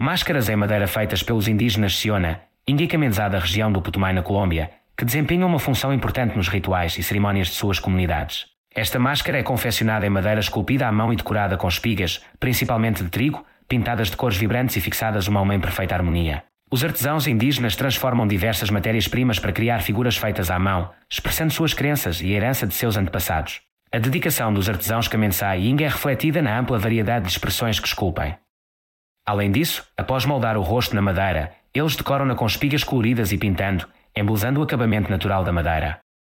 Máscaras em madeira feitas pelos indígenas Siona, indicamente da região do Putumayo na Colômbia, que desempenham uma função importante nos rituais e cerimónias de suas comunidades. Esta máscara é confeccionada em madeira esculpida à mão e decorada com espigas, principalmente de trigo, pintadas de cores vibrantes e fixadas uma a uma em perfeita harmonia. Os artesãos indígenas transformam diversas matérias-primas para criar figuras feitas à mão, expressando suas crenças e a herança de seus antepassados. A dedicação dos artesãos Kamensai e Inga é refletida na ampla variedade de expressões que esculpem. Além disso, após moldar o rosto na madeira, eles decoram-na com espigas coloridas e pintando, embelezando o acabamento natural da madeira.